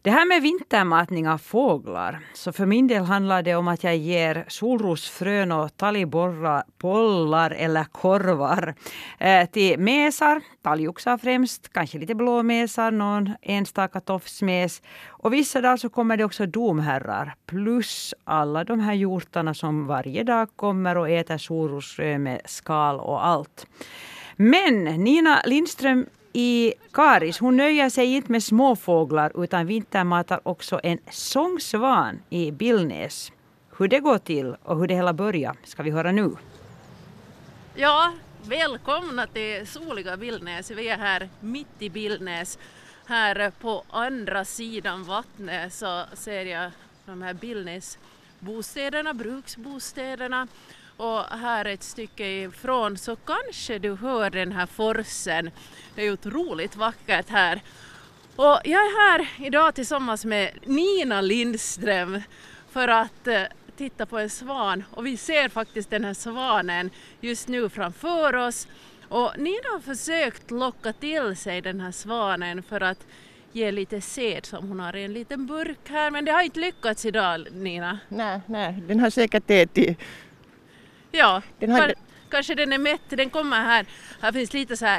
Det här med vintermatning av fåglar, så för min del handlar det om att jag ger solrosfrön och talgbollar eller korvar till mesar, talgoxar främst, kanske lite blåmesar, någon enstaka tofsmes. Och vissa dagar så kommer det också domherrar plus alla de här hjortarna som varje dag kommer och äter solrosfrön med skal och allt. Men Nina Lindström i Karis, hon nöjer sig inte med småfåglar utan vintermatar också en sångsvan i Billnäs. Hur det går till och hur det hela börjar ska vi höra nu. Ja, välkomna till soliga Billnäs. Vi är här mitt i Billnäs. Här på andra sidan vattnet så ser jag de här Billnäsbostäderna, bruksbostäderna. Och här ett stycke ifrån så kanske du hör den här forsen. Det är otroligt vackert här. Och jag är här idag tillsammans med Nina Lindström för att titta på en svan. Och vi ser faktiskt den här svanen just nu framför oss. Och Nina har försökt locka till sig den här svanen för att ge lite säd som hon har i en liten burk här. Men det har inte lyckats idag, Nina. Nej, den har säkert ätit. Ja, kanske den är mätt. Den kommer här. Här finns lite så här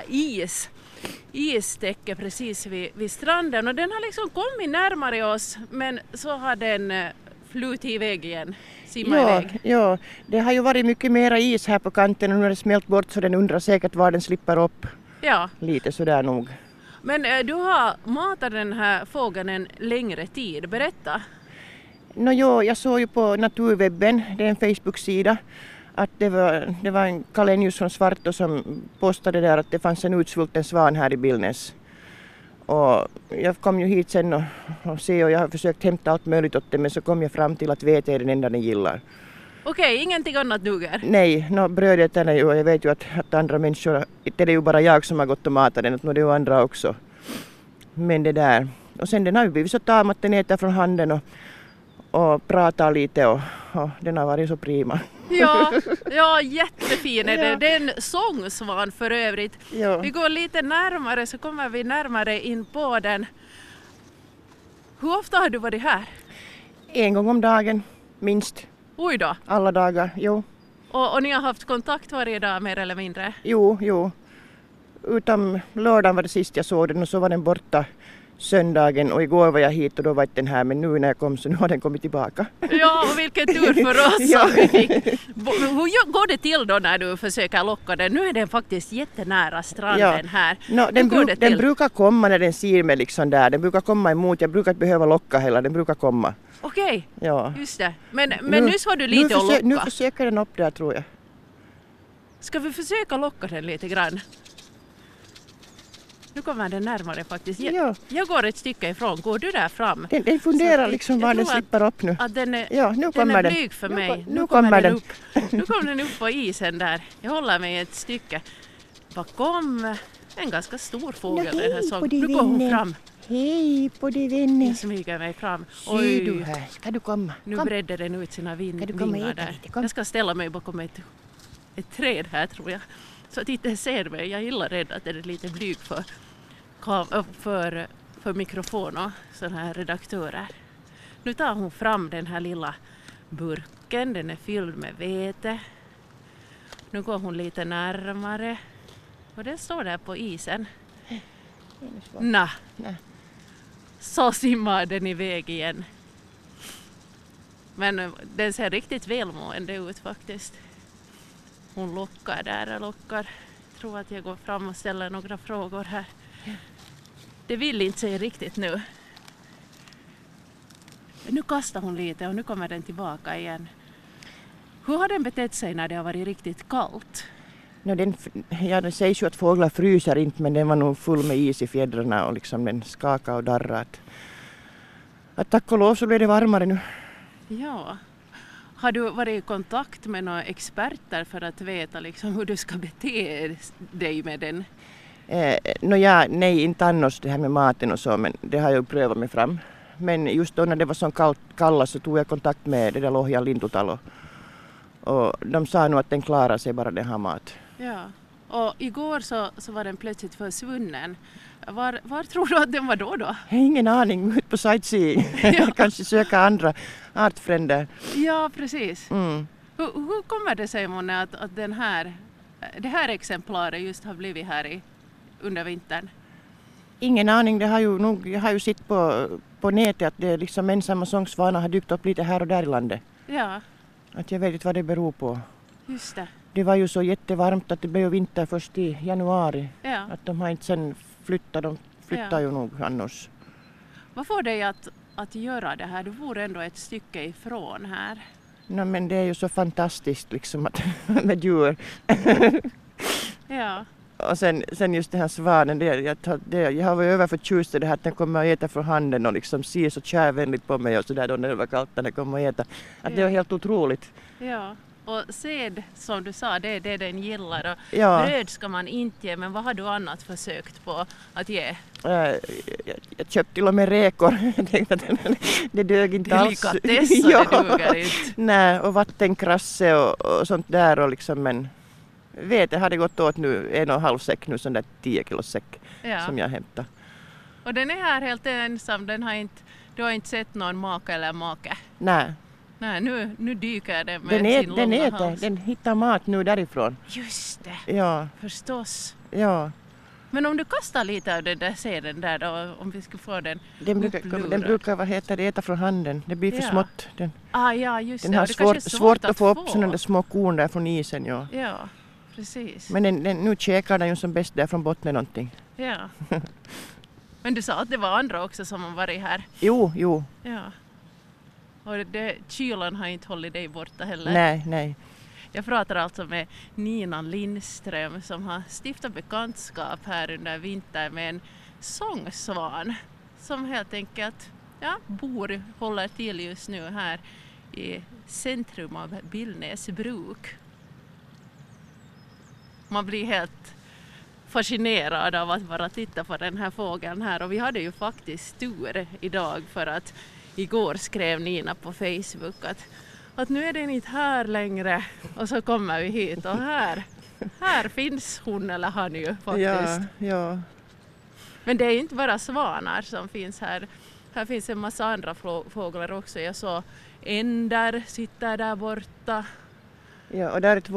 istäcke precis vid stranden. Och den har liksom kommit närmare oss. Men så har den flutit iväg igen. Ja, det har ju varit mycket mera is här på kanten och nu har det smält bort så den undrar säkert var den slipper upp. Ja. Lite sådär nog. Men du har matat den här fågeln en längre tid. Berätta. Jag såg ju på Naturwebben, det är en Facebook-sida, att det var en Kalenius från Svartå som postade där att det fanns en utsvulten svan här i Billnäs. Och jag kom ju hit sen och jag har försökt hämta allt möjligt åt det, men så kom jag fram till att vete är den enda den gillar. Okej, ingenting annat duger? Nej, brödet är ju, och jag vet ju att andra människor, det är ju bara jag som har gått och matat den, och det är ju andra också. Men det där, och sen den har ju blivit så tam att den äter från handen och pratar lite och den har varit så prima. Ja, jättefin är det. Det är en sångsvan för övrigt. Ja. Vi går lite närmare så kommer vi närmare in på den. Hur ofta har du varit här? En gång om dagen, minst. Oj då. Alla dagar, jo. Och ni har haft kontakt varje dag mer eller mindre? Jo. Utom lördagen var det sist jag såg den och så var den borta söndagen och igår var jag hit och då var inte den här, men nu när jag kom så nu har den kommit tillbaka. Ja, och vilken tur för oss som vi fick. Hur går det till då när du försöker locka den? Nu är den faktiskt jättenära stranden här. Den brukar komma när den ser mig liksom där. Den brukar komma emot, jag brukar inte behöva locka heller, den brukar komma. Okej, ja. Just det. Men nu var du lite att locka. Nu försöker den upp där tror jag. Ska vi försöka locka den lite grann? Nu kommer den närmare faktiskt. Jag går ett stycke ifrån. Går du där fram? Den funderar liksom var den slipper upp nu. Att den är, nu kommer den är blyg för mig. Nu kommer den. Nu kommer den upp på isen där. Jag håller mig ett stycke. Bakom en ganska stor fågel. Nu går hon fram. Hej på dig vänner. Jag smyger mig fram. Oj, du här. Ska du komma? Nu bredde den ut sina vingar där. Jag ska ställa mig bakom ett träd här tror jag. Så att inte ser mig. Jag gillar rädd att den är lite blyg för mikrofon och sådana här redaktörer. Nu tar hon fram den här lilla burken. Den är fylld med vete. Nu går hon lite närmare. Och den står där på isen. Nej. Så simmar den iväg igen. Men den ser riktigt välmående ut faktiskt. Hon lockar där och lockar. Jag tror att jag går fram och ställer några frågor här. Det vill inte säga riktigt nu. Nu kastar hon lite och nu kommer den tillbaka igen. Hur har den betett sig när det har varit riktigt kallt? Det sägs ju att fåglar fryser inte, men den var nog full med is i fjädrarna och liksom den skakade och darrade. Att tack och lov så blev det varmare nu. Ja. Har du varit i kontakt med några experter för att veta liksom hur du ska bete dig med den? Nej, inte annars det här med maten och så, men det har jag prövat mig fram. Men just då när det var så kallt så tog jag kontakt med det där Lohjan lintutalo. Och de sa nog att den klarar sig bara den har mat. Ja. Och igår så var den plötsligt försvunnen. Var tror du att den var då? Jag har ingen aning, ut på sightseeing. Ja. Kanske söka andra artfränder. Ja, precis. Mm. Hur kommer det sig, Mona, att det här exemplaret just har blivit här under vintern? Ingen aning, jag har ju sett på nätet att det är liksom ensamma sångsvanar har dykt upp lite här och där i landet. Ja, Att jag vet inte vad det beror på. just det. Det var ju så jättevarmt att det blev vinter först i januari. Ja. Att de har inte sen flyttat, de flyttar ju nog annars. Vad får dig att göra det här? Du bor ändå ett stycke ifrån här. No, men det är ju så fantastiskt liksom att, med djur. Ja, Och sen just den här svanen, jag har varit överförtjust i det här att den kommer att äta från handen och liksom ser så kärvänligt på mig och sådär då när det var kallt när den kommer att äta. Att det var helt otroligt. ja. Och säd, som du sa, det är det den gillar. Och Ja. bröd ska man inte ge, men vad har du annat försökt på att ge? Jag köpte till och med räkor. Jag tänkte att det dög inte alls. Delikatess, och det duger inte. Nej, och vattenkrasse och sånt där. Och liksom, men vete hade gått åt nu 1,5 säck, nu sån där 10 kilos säck Ja. som jag hämtade. Och den är här helt ensam, du har inte sett någon maka eller make. Nej, Nej, nu dyker den med sin den långa äter, hals. den hittar mat nu därifrån. Just det, Ja, förstås. ja. Men om du kastar lite av den där seden där då, om vi skulle få den Den upplurad. brukar vad heter det, äta från handen. Det blir för Ja. smått. Den Ja, just har det. Och det kanske är svårt att få upp sådana där små korn där från isen. Ja. Ja, precis. Men nu käkar den ju som bäst där från botten någonting. Ja. Men du sa att det var andra också som har varit här. Jo. Ja. Och kylan har inte hållit dig borta heller. Nej. Jag pratar alltså med Nina Lindström som har stiftat bekantskap här under vintern med en sångsvan som helt enkelt håller till just nu här i centrum av Billnäsbruk. Man blir helt fascinerad av att bara titta på den här fågeln här, och vi hade ju faktiskt tur idag för att igår skrev Nina på Facebook att nu är den inte här längre, och så kommer vi hit och här finns hon eller han ju faktiskt. Ja. Men det är inte bara svanar som finns här. Här finns en massa andra fåglar också. Jag såg änder sitter där borta. Ja, och där är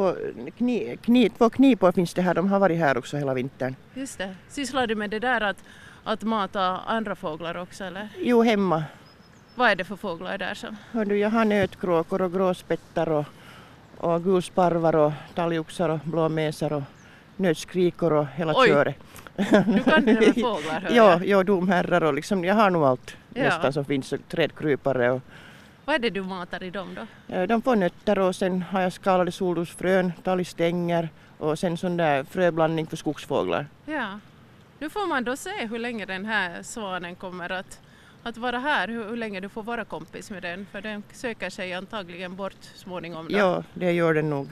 två knipor finns det här. De har varit här också hela vintern. Just det. Sysslar du med det där att mata andra fåglar också, eller? Jo, hemma. Vad är det för fåglar där som? Hör du, jag har nötkråkor och gråspettar och gulsparvar och talgoxar och blåmesar och nötskrikor och hela Oj. köret. Du kan det med fåglar, hör jag. Ja, domherrar och liksom, jag har nog allt Ja. nästan som finns, och trädkrypare och Vad är det du matar i dem då? de får nötter, och sen har jag skalade solrosfrön, talgstänger och sen sån där fröblandning för skogsfåglar. Ja. Nu får man då se hur länge den här svanen kommer att vara här, hur länge du får vara kompis med den, för den söker sig antagligen bort småningom då. Ja, det gör den nog.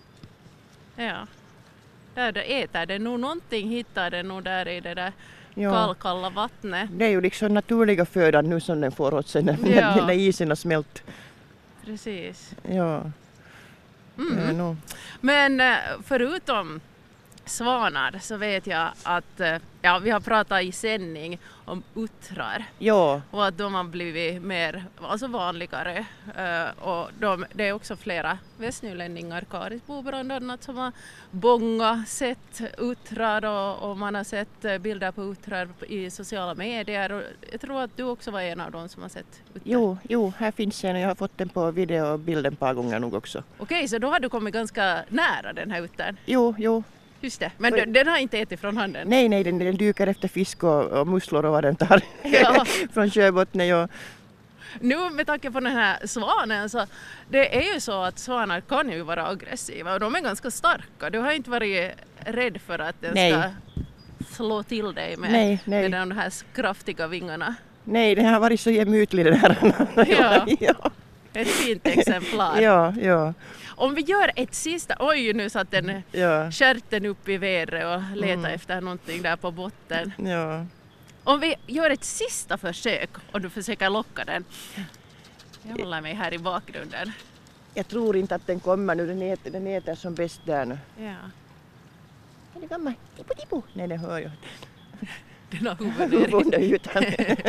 Ja. Där äter den nog någonting, hittar den nog där i det där Ja. kalla vattnet. Det är ju liksom naturliga födan nu som den får åt sig Ja. när isen har smält. Precis. Ja. Det är nog. Men förutom svanar så vet jag att vi har pratat i sändning om uttrar. Ja, Och att de har blivit mer vanligare. Och det är också flera västnylänningar, Karisbo bland annat, som har sett uttrar och man har sett bilder på uttrar i sociala medier. Och jag tror att du också var en av dem som har sett uttrar. jo, här finns en och jag har fått den på video och bilden ett par gånger nog också. Okej, så då har du kommit ganska nära den här uttern. Jo. Just det, men den har inte ätit från handen. Nej, den dyker efter fisk och musslor och vad den tar Ja. från sjöbotten. Ja. Nu med tanke på den här svanen så det är ju så att svanar kan ju vara aggressiva och de är ganska starka. Du har inte varit rädd för att den ska slå till dig med de här kraftiga vingarna. Nej, den har varit så gemytlig den här. Ja. Ett fint exemplar. Ja. Om vi gör ett sista... Oj, nu satt den kärten upp i vädret och letar efter någonting där på botten. Ja. Om vi gör ett sista försök och du försöker locka den. Jag håller mig här i bakgrunden. Jag tror inte att den kommer nu, den äter som bäst där nu. Ja. Är det gammal? Tipu tipu. Nej, det hör jag. Den har huvudet Under ytan.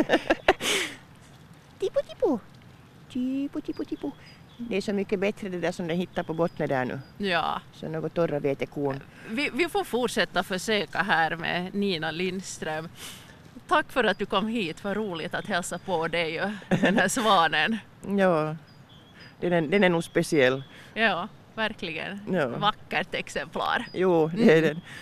Tipu tipu. Tipu tipu tipu. Det är så mycket bättre det där som den hittar på botten där nu. Ja. Så något torra vetekorn. Vi får fortsätta försöka här med Nina Lindström. Tack för att du kom hit, vad roligt att hälsa på dig och den här svanen. Ja, den är nog speciell. Ja, verkligen. Ja. Vackert exemplar. Jo, det är den.